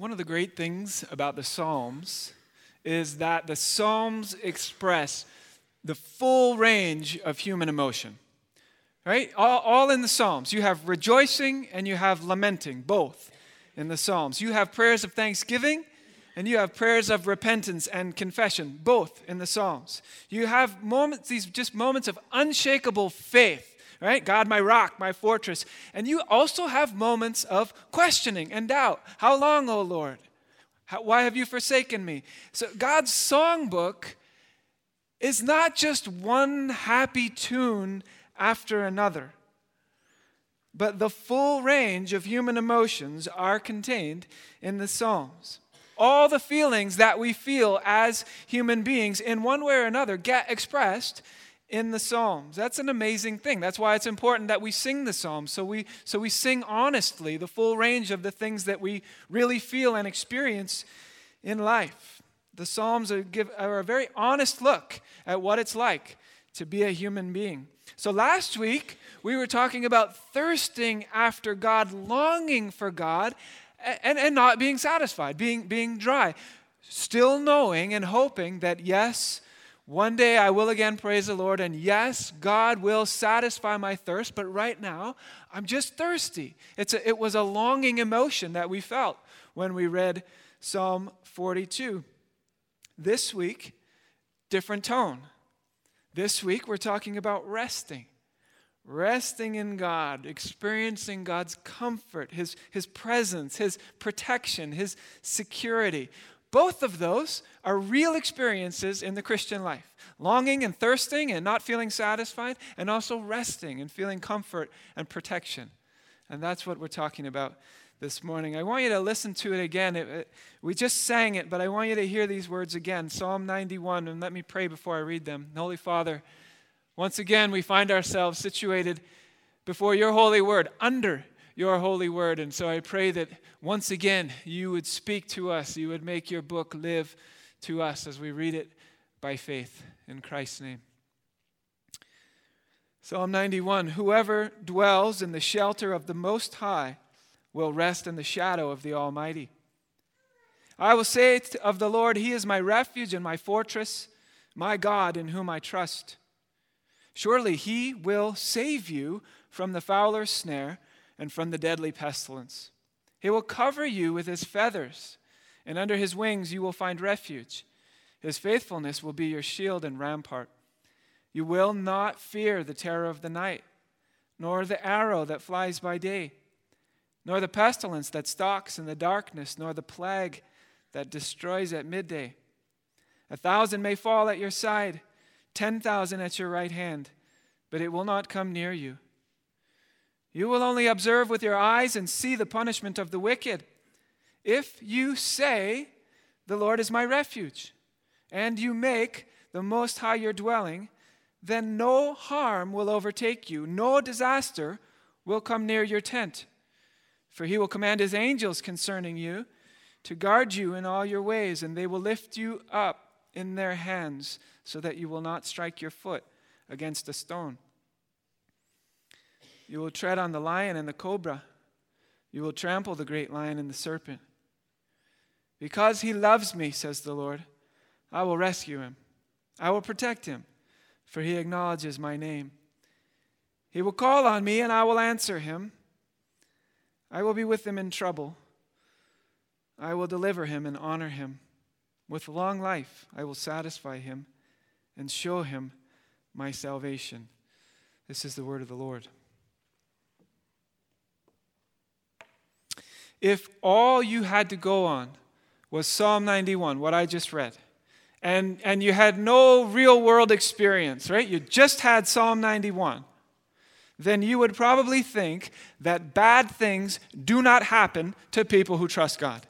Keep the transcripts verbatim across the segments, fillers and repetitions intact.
One of the great things about the Psalms is that the Psalms express the full range of human emotion, right? All, all in the Psalms. You have rejoicing and you have lamenting, both in the Psalms. You have prayers of thanksgiving and you have prayers of repentance and confession, both in the Psalms. You have moments, these just moments of unshakable faith, right? God, my rock, my fortress. And you also have moments of questioning and doubt. How long, O Lord? How, why have you forsaken me? So God's songbook is not just one happy tune after another, but the full range of human emotions are contained in the Psalms. All the feelings that we feel as human beings in one way or another get expressed in the Psalms. That's an amazing thing. That's why it's important that we sing the Psalms, so we so we sing honestly the full range of the things that we really feel and experience in life. The Psalms are, give, are a very honest look at what it's like to be a human being. So last week, we were talking about thirsting after God, longing for God, and, and not being satisfied, being, being dry, still knowing and hoping that, yes, one day I will again praise the Lord, and yes, God will satisfy my thirst, but right now, I'm just thirsty. It's a, it was a longing emotion that we felt when we read Psalm forty-two. This week, different tone. This week, we're talking about resting. Resting in God, experiencing God's comfort, His, His presence, His protection, His security. Both of those are real experiences in the Christian life. Longing and thirsting and not feeling satisfied, and also resting and feeling comfort and protection. And that's what we're talking about this morning. I want you to listen to it again. It, it, we just sang it, but I want you to hear these words again. Psalm ninety-one, and let me pray before I read them. Holy Father, once again we find ourselves situated before your holy word, under your holy word. And so I pray that once again you would speak to us, you would make your book live to us as we read it by faith in Christ's name. Psalm ninety-one, whoever dwells in the shelter of the Most High will rest in the shadow of the Almighty. I will say of the Lord, He is my refuge and my fortress, my God in whom I trust. Surely He will save you from the fowler's snare and from the deadly pestilence. He will cover you with His feathers, and under His wings you will find refuge. His faithfulness will be your shield and rampart. You will not fear the terror of the night, nor the arrow that flies by day, nor the pestilence that stalks in the darkness, nor the plague that destroys at midday. A thousand may fall at your side, ten thousand at your right hand, but it will not come near you. You will only observe with your eyes and see the punishment of the wicked. If you say, the Lord is my refuge, and you make the Most High your dwelling, then no harm will overtake you, no disaster will come near your tent. For He will command His angels concerning you to guard you in all your ways, and they will lift you up in their hands so that you will not strike your foot against a stone. You will tread on the lion and the cobra. You will trample the great lion and the serpent. Because He loves me, says the Lord, I will rescue Him. I will protect Him, for He acknowledges my name. He will call on me, and I will answer him. I will be with him in trouble. I will deliver him and honor him. With long life I will satisfy him and show him my salvation. This is the word of the Lord. If all you had to go on was Psalm ninety-one, what I just read, and, and you had no real world experience, right? You just had Psalm ninety-one, then you would probably think that bad things do not happen to people who trust God.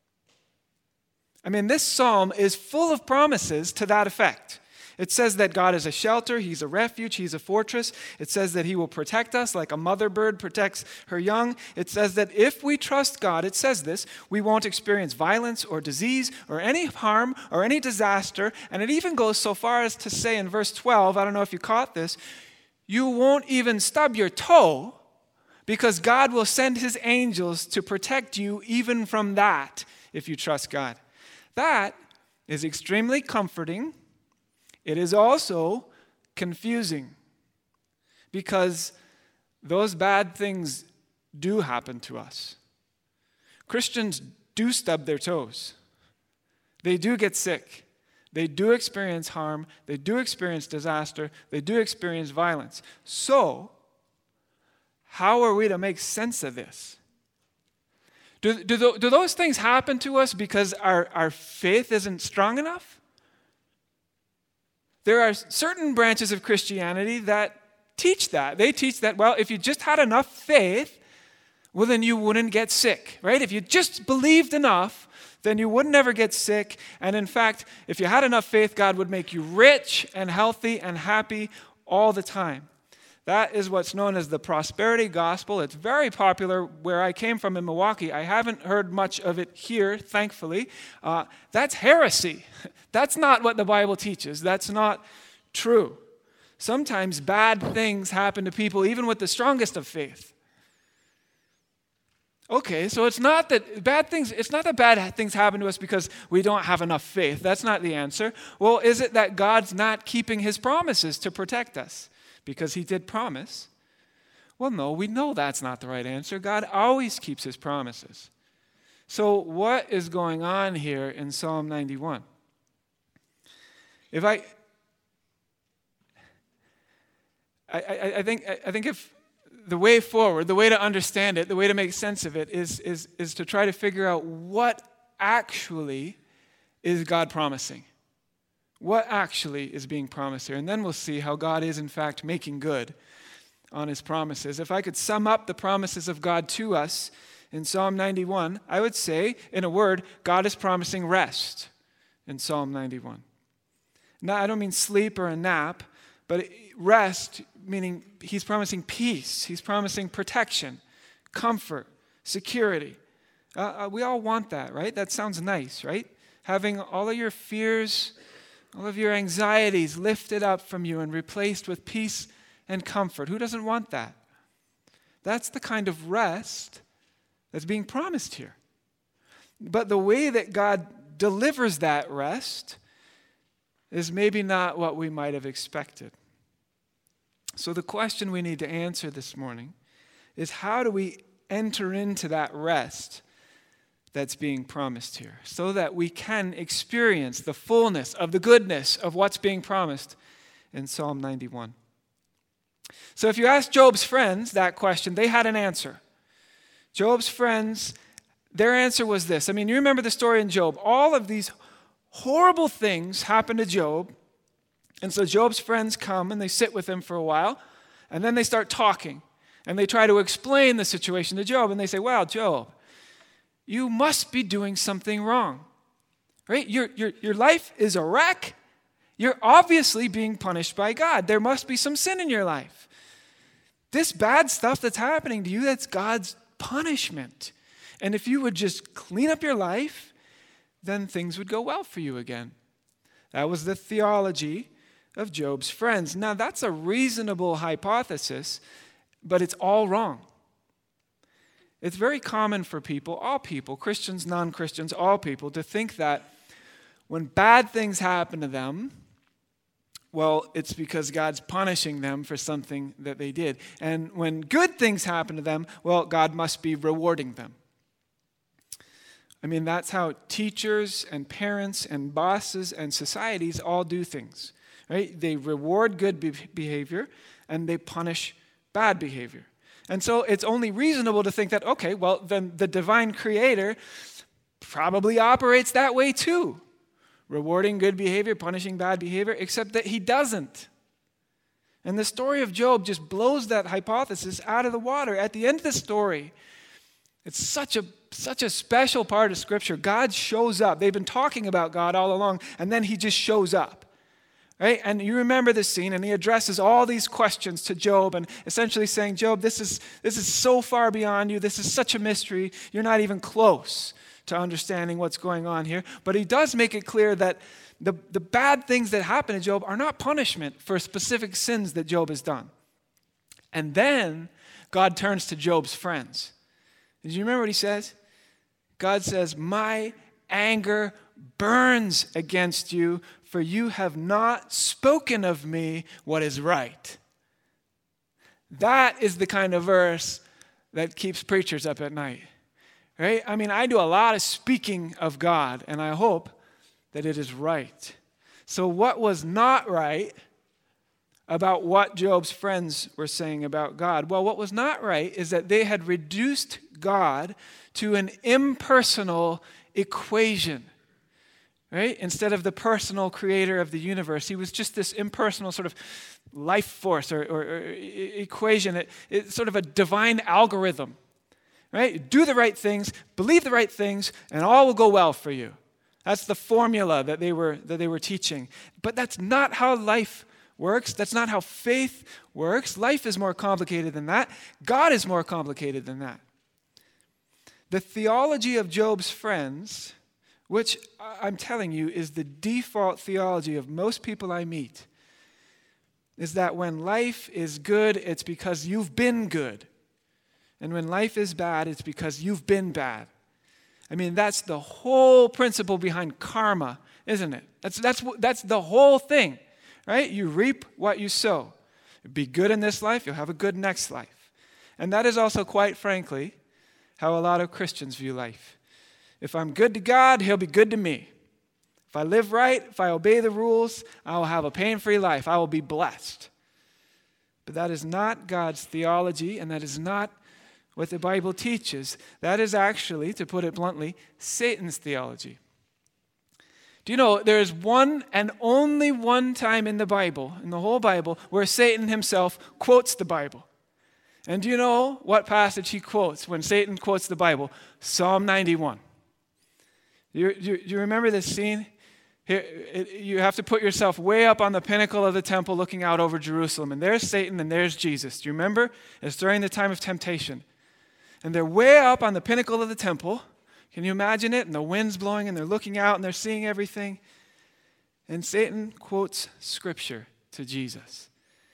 I mean, this psalm is full of promises to that effect. It says that God is a shelter, He's a refuge, He's a fortress. It says that He will protect us like a mother bird protects her young. It says that if we trust God, it says this, we won't experience violence or disease or any harm or any disaster. And it even goes so far as to say in verse twelve, I don't know if you caught this, you won't even stub your toe because God will send his angels to protect you even from that if you trust God. That is extremely comforting. It is also confusing because those bad things do happen to us. Christians do stub their toes. They do get sick. They do experience harm. They do experience disaster. They do experience violence. So, how are we to make sense of this? Do, do, do those things happen to us because our, our faith isn't strong enough? There are certain branches of Christianity that teach that. They teach that, well, if you just had enough faith, well, then you wouldn't get sick, right? If you just believed enough, then you would never get sick. And in fact, if you had enough faith, God would make you rich and healthy and happy all the time. That is what's known as the prosperity gospel. It's very popular where I came from in Milwaukee. I haven't heard much of it here, thankfully. Uh, that's heresy. That's not what the Bible teaches. That's not true. Sometimes bad things happen to people even with the strongest of faith. Okay, so it's not that bad things, it's not that bad things happen to us because we don't have enough faith. That's not the answer. Well, is it that God's not keeping his promises to protect us? Because he did promise. Well, no, we know that's not the right answer. God always keeps his promises. So what is going on here in Psalm ninety-one? If I, I, I, I think, I think if the way forward, the way to understand it, the way to make sense of it is, is, is to try to figure out what actually is God promising. What actually is being promised here? And then we'll see how God is, in fact, making good on his promises. If I could sum up the promises of God to us in Psalm ninety-one, I would say, in a word, God is promising rest in Psalm ninety-one. Now, I don't mean sleep or a nap, but rest, meaning he's promising peace. He's promising protection, comfort, security. Uh, we all want that, right? That sounds nice, right? Having all of your fears, all of your anxieties lifted up from you and replaced with peace and comfort. Who doesn't want that? That's the kind of rest that's being promised here. But the way that God delivers that rest is maybe not what we might have expected. So the question we need to answer this morning is, how do we enter into that rest that's being promised here, so that we can experience the fullness of the goodness of what's being promised in Psalm ninety-one. So if you ask Job's friends that question, they had an answer. Job's friends, their answer was this. I mean, you remember the story in Job. All of these horrible things happen to Job. And so Job's friends come and they sit with him for a while, and then they start talking. And they try to explain the situation to Job. And they say, well, Job, you must be doing something wrong, right? Your, your, your life is a wreck. You're obviously being punished by God. There must be some sin in your life. This bad stuff that's happening to you, that's God's punishment. And if you would just clean up your life, then things would go well for you again. That was the theology of Job's friends. Now, that's a reasonable hypothesis, but it's all wrong. It's very common for people, all people, Christians, non-Christians, all people, to think that when bad things happen to them, well, it's because God's punishing them for something that they did. And when good things happen to them, well, God must be rewarding them. I mean, that's how teachers and parents and bosses and societies all do things, right? They reward good be- behavior and they punish bad behavior. And so it's only reasonable to think that, okay, well, then the divine creator probably operates that way too. Rewarding good behavior, punishing bad behavior, except that he doesn't. And the story of Job just blows that hypothesis out of the water. At the end of the story, it's such a such a special part of Scripture. God shows up. They've been talking about God all along, and then he just shows up. Right? And you remember this scene, and he addresses all these questions to Job, and essentially saying, Job, this is this is so far beyond you. This is such a mystery. You're not even close to understanding what's going on here. But he does make it clear that the, the bad things that happen to Job are not punishment for specific sins that Job has done. And then God turns to Job's friends. Did you remember what he says? God says, my anger burns against you, for you have not spoken of me what is right. That is the kind of verse that keeps preachers up at night. Right? I mean, I do a lot of speaking of God, and I hope that it is right. So what was not right about what Job's friends were saying about God? Well, what was not right is that they had reduced God to an impersonal equation. Right? Instead of the personal creator of the universe, he was just this impersonal sort of life force or, or, or equation. It, it's sort of a divine algorithm. Right? Do the right things, believe the right things, and all will go well for you. That's the formula that they were that they were teaching. But that's not how life works. That's not how faith works. Life is more complicated than that. God is more complicated than that. The theology of Job's friends, which I'm telling you is the default theology of most people I meet, is that when life is good, it's because you've been good. And when life is bad, it's because you've been bad. I mean, that's the whole principle behind karma, isn't it? That's, that's, that's the whole thing, right? You reap what you sow. Be good in this life, you'll have a good next life. And that is also, quite frankly, how a lot of Christians view life. If I'm good to God, he'll be good to me. If I live right, if I obey the rules, I will have a pain-free life. I will be blessed. But that is not God's theology, and that is not what the Bible teaches. That is actually, to put it bluntly, Satan's theology. Do you know, there is one and only one time in the Bible, in the whole Bible, where Satan himself quotes the Bible. And do you know what passage he quotes when Satan quotes the Bible? Psalm ninety-one. You, you, you remember this scene? Here, it, you have to put yourself way up on the pinnacle of the temple looking out over Jerusalem. And there's Satan and there's Jesus. Do you remember? It's during the time of temptation. And they're way up on the pinnacle of the temple. Can you imagine it? And the wind's blowing and they're looking out and they're seeing everything. And Satan quotes scripture to Jesus.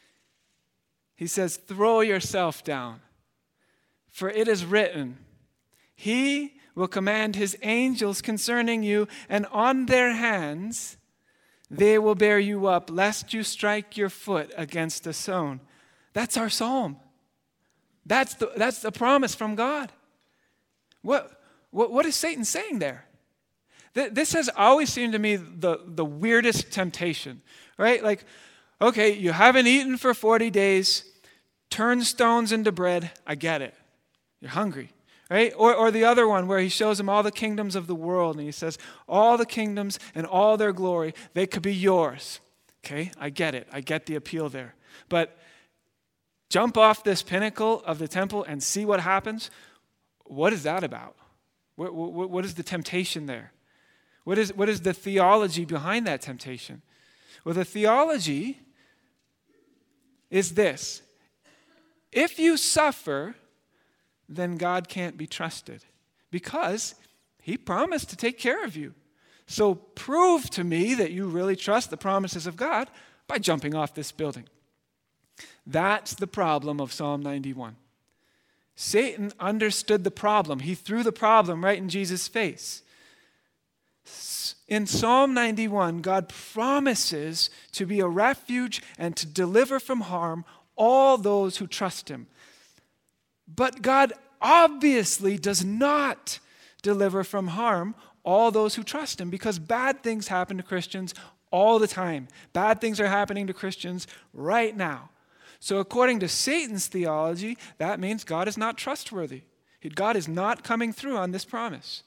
He says, throw yourself down, for it is written, he will command his angels concerning you, and on their hands they will bear you up, lest you strike your foot against a stone. That's our psalm. That's the, that's the promise from God. What, what, what is Satan saying there? Th- this has always seemed to me the, the weirdest temptation, right? Like, okay, you haven't eaten for forty days, turn stones into bread, I get it. You're hungry, right? Or, or the other one where he shows him all the kingdoms of the world, and he says, all the kingdoms and all their glory, they could be yours. Okay, I get it. I get the appeal there. But jump off this pinnacle of the temple and see what happens. What is that about? What, what, what is the temptation there? What is, what is the theology behind that temptation? Well, the theology is this. If you suffer, then God can't be trusted because he promised to take care of you. So prove to me that you really trust the promises of God by jumping off this building. That's the problem of Psalm ninety-one. Satan understood the problem. He threw the problem right in Jesus' face. In Psalm ninety-one, God promises to be a refuge and to deliver from harm all those who trust him. But God obviously does not deliver from harm all those who trust him, because bad things happen to Christians all the time. Bad things are happening to Christians right now. So according to Satan's theology, that means God is not trustworthy. God is not coming through on this promise.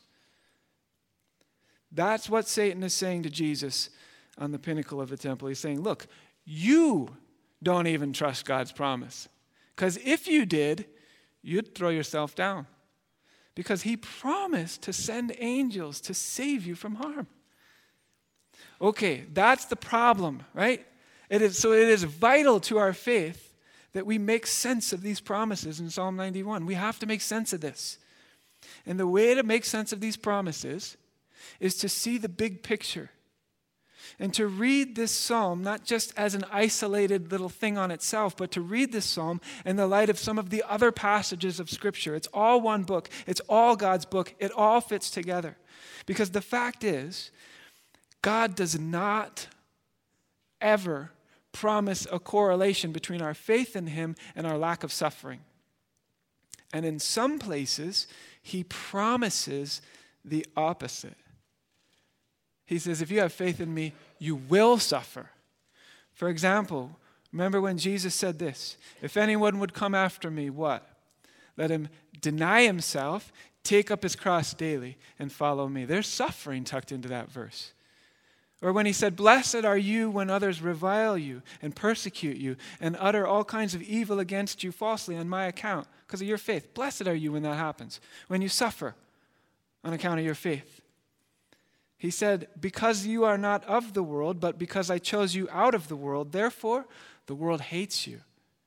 That's what Satan is saying to Jesus on the pinnacle of the temple. He's saying, look, you don't even trust God's promise. Because if you did, you'd throw yourself down. Because he promised to send angels to save you from harm. Okay, that's the problem, right? It is, so it is vital to our faith that we make sense of these promises in Psalm ninety-one. We have to make sense of this. And the way to make sense of these promises is to see the big picture. And to read this psalm, not just as an isolated little thing on itself, but to read this psalm in the light of some of the other passages of Scripture. It's all one book. It's all God's book. It all fits together. Because the fact is, God does not ever promise a correlation between our faith in him and our lack of suffering. And in some places, he promises the opposite. He says, if you have faith in me, you will suffer. For example, remember when Jesus said this, if anyone would come after me, what? Let him deny himself, take up his cross daily, and follow me. There's suffering tucked into that verse. Or when he said, blessed are you when others revile you and persecute you and utter all kinds of evil against you falsely on my account because of your faith. Blessed are you when that happens, when you suffer on account of your faith. He said, because you are not of the world, but because I chose you out of the world, therefore the world hates you.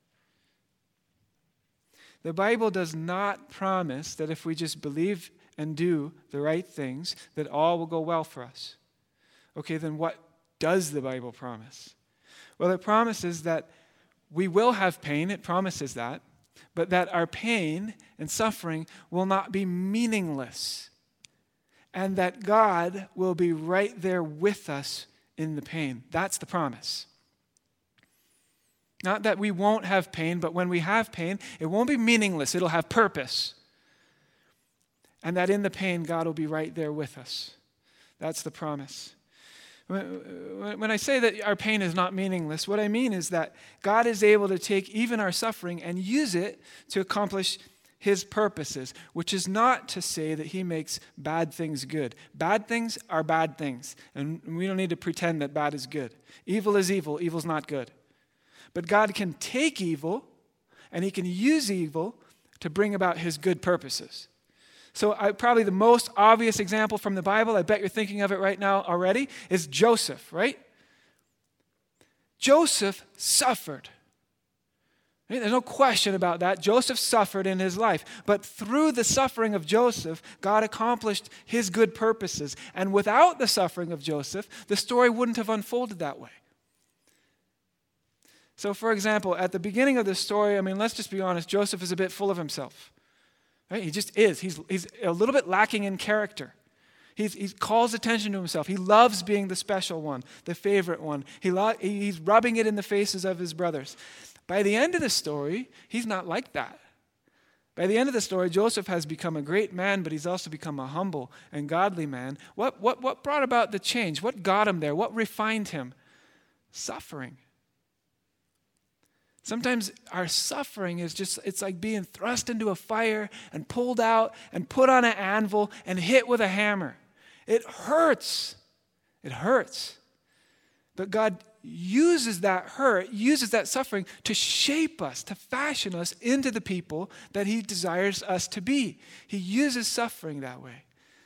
The Bible does not promise that if we just believe and do the right things, that all will go well for us. Okay, then what does the Bible promise? Well, it promises that we will have pain. It promises that. But that our pain and suffering will not be meaningless. And that God will be right there with us in the pain. That's the promise. Not that we won't have pain, but when we have pain, it won't be meaningless. It'll have purpose. And that in the pain, God will be right there with us. That's the promise. When I say that our pain is not meaningless, what I mean is that God is able to take even our suffering and use it to accomplish his purposes, which is not to say that he makes bad things good. Bad things are bad things, and we don't need to pretend that bad is good. Evil is evil. Evil's not good. But God can take evil, and he can use evil to bring about his good purposes. So I, probably the most obvious example from the Bible, I bet you're thinking of it right now already, is Joseph, right? Joseph suffered. Right? There's no question about that. Joseph suffered in his life. But through the suffering of Joseph, God accomplished his good purposes. And without the suffering of Joseph, the story wouldn't have unfolded that way. So for example, at the beginning of the story, I mean, let's just be honest, Joseph is a bit full of himself. Right? He just is. He's, he's a little bit lacking in character. He's, he calls attention to himself. He loves being the special one, the favorite one. He lo- he's rubbing it in the faces of his brothers. By the end of the story, he's not like that. By the end of the story, Joseph has become a great man, but he's also become a humble and godly man. What, what, what brought about the change? What got him there? What refined him? Suffering. Sometimes our suffering is just, it's like being thrust into a fire and pulled out and put on an anvil and hit with a hammer. It hurts. It hurts. But God uses that hurt, uses that suffering to shape us, to fashion us into the people that he desires us to be. He uses suffering that way.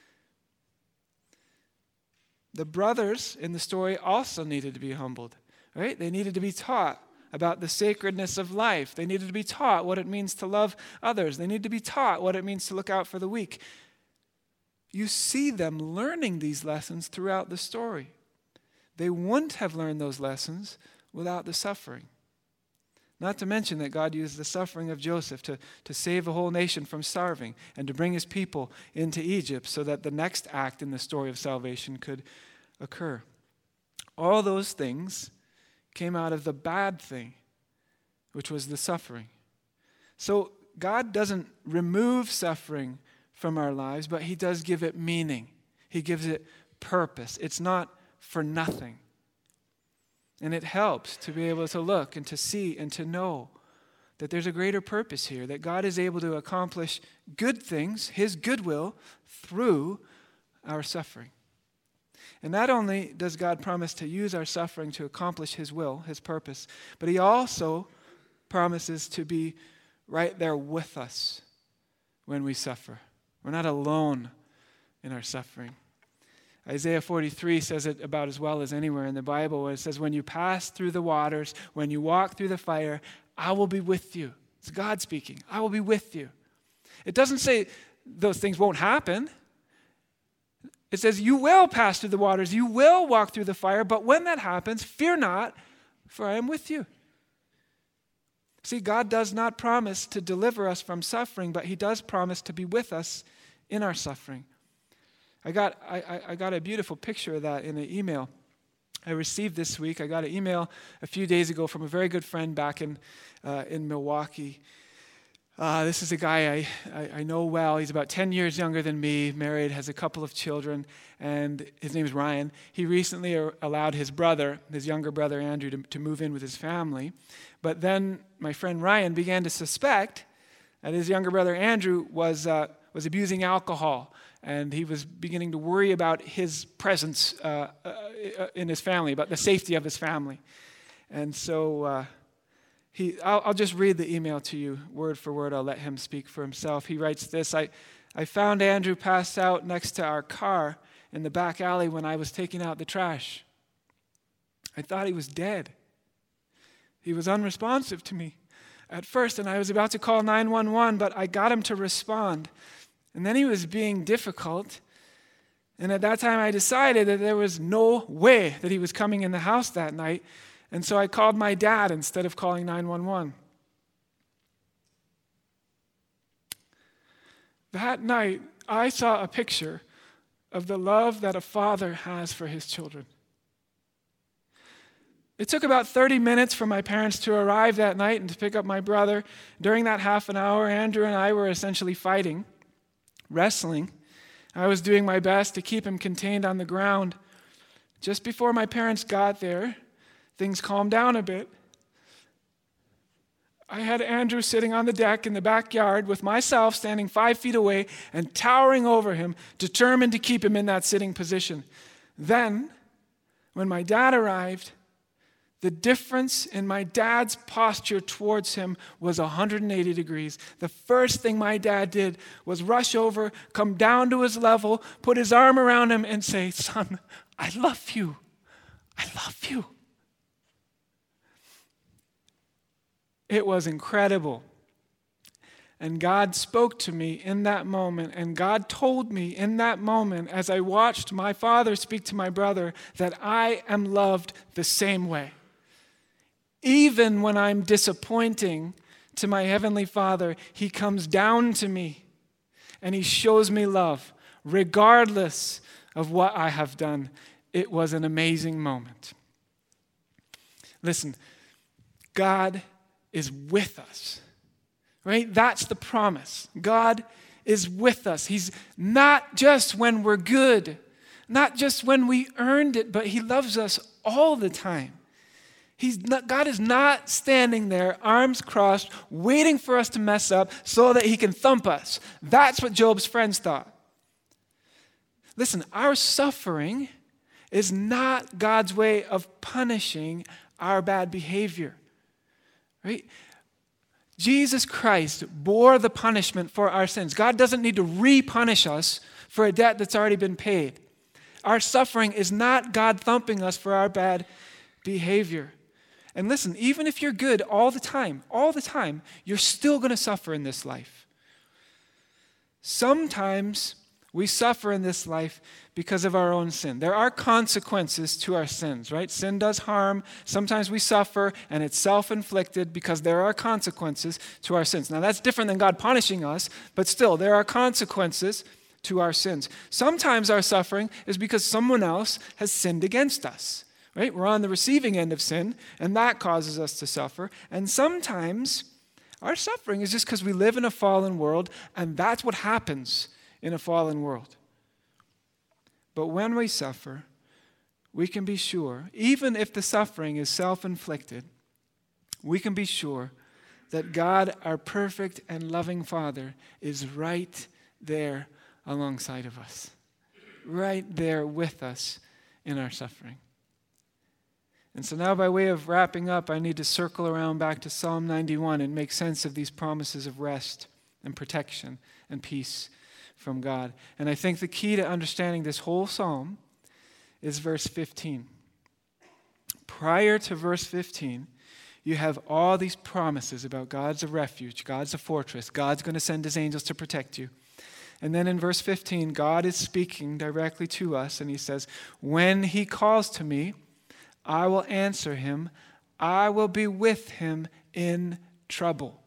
The brothers in the story also needed to be humbled, right? They needed to be taught about the sacredness of life. They needed to be taught what it means to love others. They need to be taught what it means to look out for the weak. You see them learning these lessons throughout the story. They wouldn't have learned those lessons without the suffering. Not to mention that God used the suffering of Joseph to, to save a whole nation from starving and to bring his people into Egypt so that the next act in the story of salvation could occur. All those things came out of the bad thing, which was the suffering. So God doesn't remove suffering from our lives, but he does give it meaning. He gives it purpose. It's not for nothing. And it helps to be able to look and to see and to know that there's a greater purpose here, that God is able to accomplish good things, his goodwill, through our suffering. And not only does God promise to use our suffering to accomplish his will, his purpose, but he also promises to be right there with us when we suffer. We're not alone in our suffering. Isaiah forty-three says it about as well as anywhere in the Bible, where it says, when you pass through the waters, when you walk through the fire, I will be with you. It's God speaking. I will be with you. It doesn't say those things won't happen. It says, you will pass through the waters, you will walk through the fire, but when that happens, fear not, for I am with you. See, God does not promise to deliver us from suffering, but he does promise to be with us in our suffering. I got, I, I got a beautiful picture of that in an email I received this week. I got an email a few days ago from a very good friend back in, uh, in Milwaukee. Uh, this is a guy I, I, I know well. He's about ten years younger than me, married, has a couple of children, and his name is Ryan. He recently allowed his brother, his younger brother Andrew, to, to move in with his family. But then my friend Ryan began to suspect that his younger brother Andrew was uh, was abusing alcohol, and he was beginning to worry about his presence uh, uh, in his family, about the safety of his family. And so uh, he, I'll, I'll just read the email to you word for word. I'll let him speak for himself. He writes this: I, I found Andrew passed out next to our car in the back alley when I was taking out the trash. I thought he was dead. He was unresponsive to me at first, and I was about to call nine one one, but I got him to respond. And then he was being difficult, and at that time I decided that there was no way that he was coming in the house that night, and so I called my dad instead of calling nine one one. That night, I saw a picture of the love that a father has for his children. It took about thirty minutes for my parents to arrive that night and to pick up my brother. During that half an hour, Andrew and I were essentially fighting, wrestling. I was doing my best to keep him contained on the ground. Just before my parents got there, things calmed down a bit. I had Andrew sitting on the deck in the backyard with myself standing five feet away and towering over him, determined to keep him in that sitting position. Then, when my dad arrived, the difference in my dad's posture towards him was one hundred eighty degrees. The first thing my dad did was rush over, come down to his level, put his arm around him and say, "Son, I love you. I love you." It was incredible. And God spoke to me in that moment, and God told me in that moment, as I watched my father speak to my brother, that I am loved the same way. Even when I'm disappointing to my Heavenly Father, He comes down to me and He shows me love, regardless of what I have done. It was an amazing moment. Listen, God is with us, right? That's the promise. God is with us. He's not just when we're good, not just when we earned it, but He loves us all the time. He's not, God is not standing there, arms crossed, waiting for us to mess up so that He can thump us. That's what Job's friends thought. Listen, our suffering is not God's way of punishing our bad behavior, right? Jesus Christ bore the punishment for our sins. God doesn't need to re-punish us for a debt that's already been paid. Our suffering is not God thumping us for our bad behavior. And listen, even if you're good all the time, all the time, you're still going to suffer in this life. Sometimes we suffer in this life because of our own sin. There are consequences to our sins, right? Sin does harm. Sometimes we suffer, and it's self-inflicted because there are consequences to our sins. Now, that's different than God punishing us, but still, there are consequences to our sins. Sometimes our suffering is because someone else has sinned against us. Right? We're on the receiving end of sin, and that causes us to suffer. And sometimes our suffering is just because we live in a fallen world, and that's what happens in a fallen world. But when we suffer, we can be sure, even if the suffering is self-inflicted, we can be sure that God, our perfect and loving Father, is right there alongside of us, right there with us in our suffering. And so now, by way of wrapping up, I need to circle around back to Psalm ninety-one and make sense of these promises of rest and protection and peace from God. And I think the key to understanding this whole psalm is verse fifteen. Prior to verse fifteen, you have all these promises about God's a refuge, God's a fortress, God's going to send His angels to protect you. And then in verse fifteen, God is speaking directly to us, and he says, when he calls to me, I will answer him. I will be with him in trouble.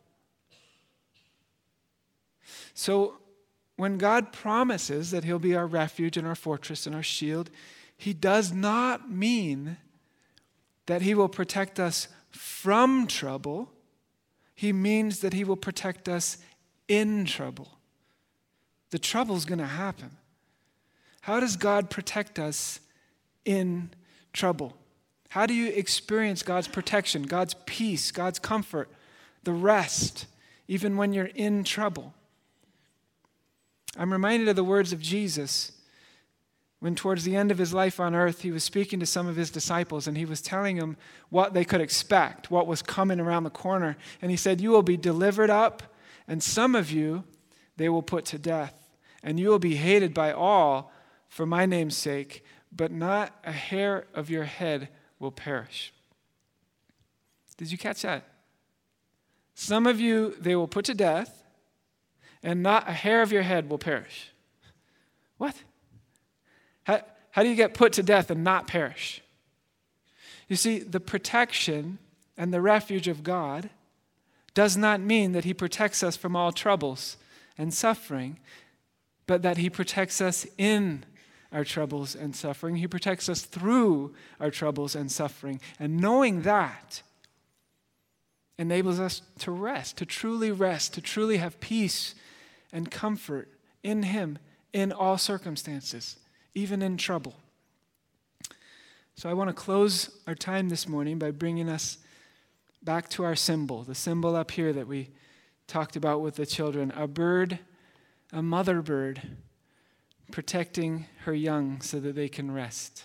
So when God promises that he'll be our refuge and our fortress and our shield, he does not mean that he will protect us from trouble. He means that he will protect us in trouble. The trouble's going to happen. How does God protect us in trouble? How do you experience God's protection, God's peace, God's comfort, the rest, even when you're in trouble? I'm reminded of the words of Jesus when towards the end of his life on earth, he was speaking to some of his disciples and he was telling them what they could expect, what was coming around the corner. And he said, you will be delivered up, and some of you they will put to death, and you will be hated by all for my name's sake, but not a hair of your head will perish. Did you catch that? Some of you they will put to death, and not a hair of your head will perish. What? How, how do you get put to death and not perish? You see, the protection and the refuge of God does not mean that he protects us from all troubles and suffering, but that he protects us in our troubles and suffering. He protects us through our troubles and suffering. And knowing that enables us to rest, to truly rest, to truly have peace and comfort in him in all circumstances, even in trouble. So I want to close our time this morning by bringing us back to our symbol, the symbol up here that we talked about with the children, a bird, a mother bird, protecting her young so that they can rest.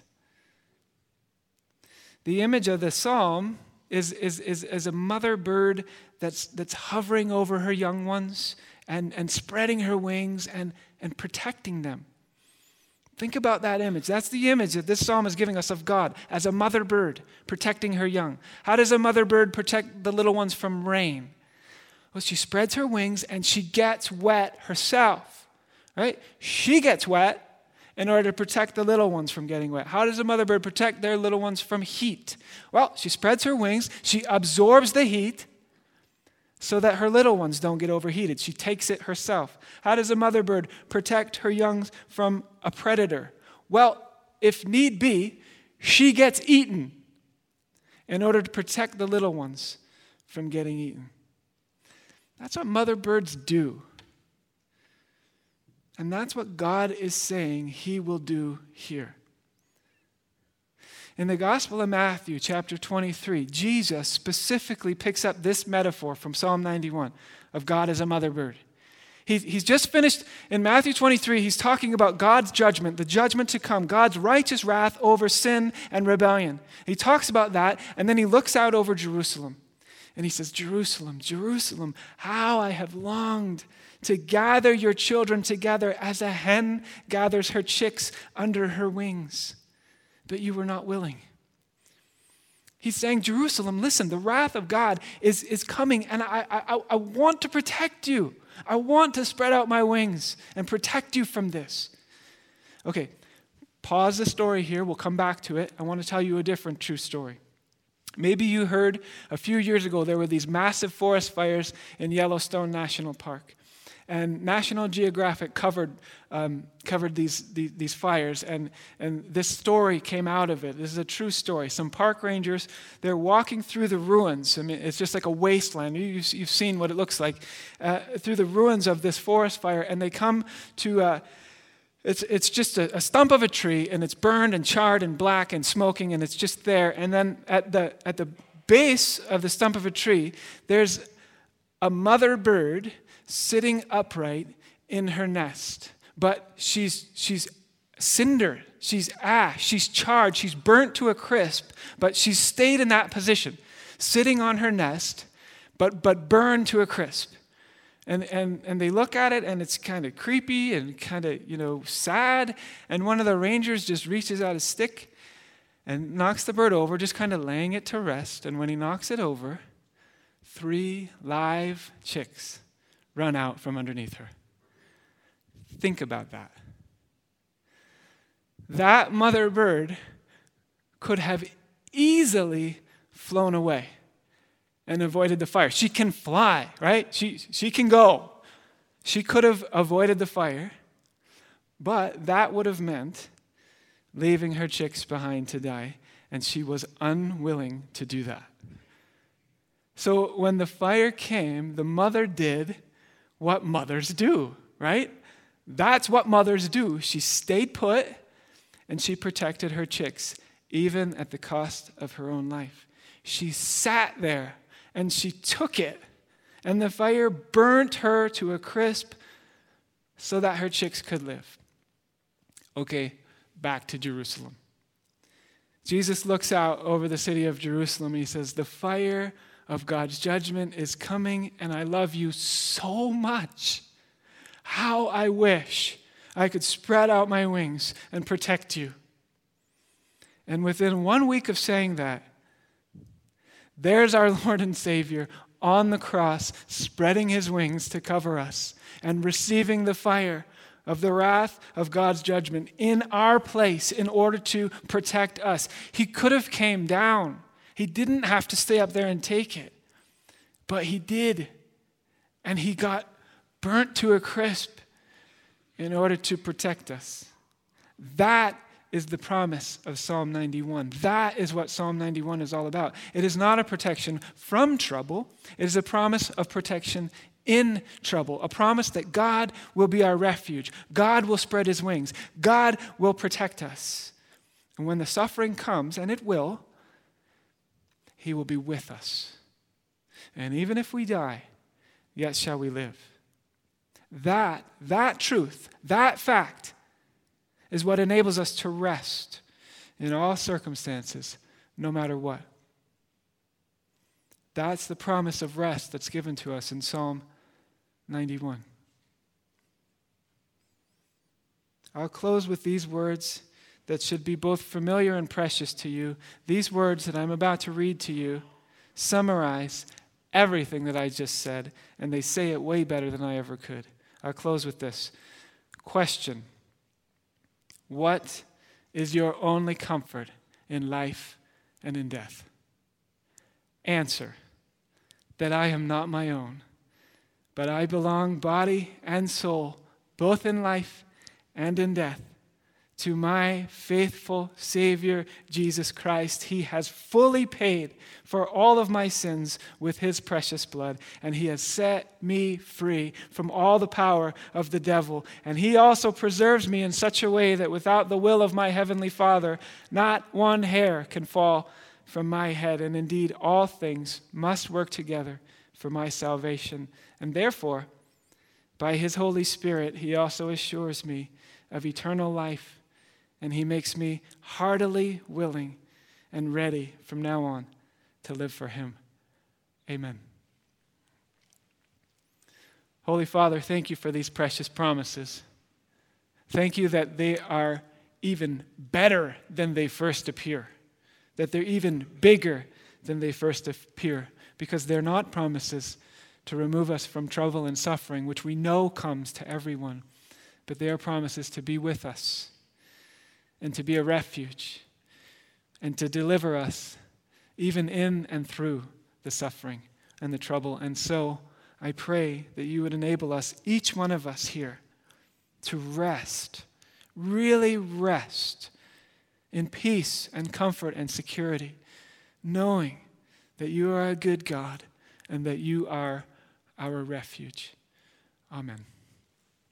The image of the psalm is, is, is, is a mother bird that's, that's hovering over her young ones and, and spreading her wings and, and protecting them. Think about that image. That's the image that this psalm is giving us of God as a mother bird protecting her young. How does a mother bird protect the little ones from rain? Well, she spreads her wings and she gets wet herself, right? She gets wet in order to protect the little ones from getting wet. How does a mother bird protect their little ones from heat? Well, she spreads her wings, she absorbs the heat so that her little ones don't get overheated. She takes it herself. How does a mother bird protect her young from a predator? Well, if need be, she gets eaten in order to protect the little ones from getting eaten. That's what mother birds do. And that's what God is saying he will do here. In the Gospel of Matthew, chapter twenty-three, Jesus specifically picks up this metaphor from Psalm ninety-one of God as a mother bird. He, he's just finished in Matthew twenty-three, he's talking about God's judgment, the judgment to come, God's righteous wrath over sin and rebellion. He talks about that, and then he looks out over Jerusalem. And he says, Jerusalem, Jerusalem, how I have longed to gather your children together as a hen gathers her chicks under her wings. But you were not willing. He's saying, Jerusalem, listen, the wrath of God is, is coming, and I, I, I want to protect you. I want to spread out my wings and protect you from this. Okay, pause the story here. We'll come back to it. I want to tell you a different true story. Maybe you heard a few years ago there were these massive forest fires in Yellowstone National Park. And National Geographic covered um, covered these, these these fires, and and this story came out of it. This is a true story. Some park rangers, they're walking through the ruins. I mean, it's just like a wasteland. You've, you've seen what it looks like uh, through the ruins of this forest fire, and they come to uh, it's it's just a, a stump of a tree, and it's burned and charred and black and smoking, and it's just there. And then at the at the base of the stump of a tree, there's a mother bird sitting upright in her nest. But she's she's cinder, she's ash, she's charred, she's burnt to a crisp, but she's stayed in that position, sitting on her nest, but but burned to a crisp. And and and they look at it, and it's kind of creepy and kind of, you know, sad. And one of the rangers just reaches out a stick and knocks the bird over, just kind of laying it to rest. And when he knocks it over, three live chicks run out from underneath her. Think about that. That mother bird could have easily flown away and avoided the fire. She can fly, right? She, she can go. She could have avoided the fire, but that would have meant leaving her chicks behind to die, and she was unwilling to do that. So when the fire came, the mother did what mothers do, right? That's what mothers do. She stayed put, and she protected her chicks, even at the cost of her own life. She sat there, and she took it, and the fire burnt her to a crisp so that her chicks could live. Okay, back to Jerusalem. Jesus looks out over the city of Jerusalem, and he says, the fire of God's judgment is coming, and I love you so much. How I wish I could spread out my wings and protect you. And within one week of saying that, there's our Lord and Savior on the cross, spreading his wings to cover us and receiving the fire of the wrath of God's judgment in our place in order to protect us. He could have came down. He didn't have to stay up there and take it. But he did. And he got burnt to a crisp in order to protect us. That is the promise of Psalm ninety-one. That is what Psalm ninety-one is all about. It is not a protection from trouble. It is a promise of protection in trouble. A promise that God will be our refuge. God will spread his wings. God will protect us. And when the suffering comes, and it will, he will be with us. And even if we die, yet shall we live. That, that truth, that fact is what enables us to rest in all circumstances, no matter what. That's the promise of rest that's given to us in Psalm ninety-one. I'll close with these words that should be both familiar and precious to you. These words that I'm about to read to you summarize everything that I just said, and they say it way better than I ever could. I'll close with this. Question: what is your only comfort in life and in death? Answer: that I am not my own, but I belong body and soul, both in life and in death, to my faithful Savior, Jesus Christ. He has fully paid for all of my sins with his precious blood, and he has set me free from all the power of the devil. And he also preserves me in such a way that without the will of my heavenly Father, not one hair can fall from my head. And indeed, all things must work together for my salvation. And therefore, by his Holy Spirit, he also assures me of eternal life, and he makes me heartily willing and ready from now on to live for him. Amen. Holy Father, thank you for these precious promises. Thank you that they are even better than they first appear, that they're even bigger than they first appear, because they're not promises to remove us from trouble and suffering, which we know comes to everyone, but they are promises to be with us and to be a refuge and to deliver us even in and through the suffering and the trouble. And so I pray that you would enable us, each one of us here, to rest, really rest in peace and comfort and security, knowing that you are a good God and that you are our refuge. Amen.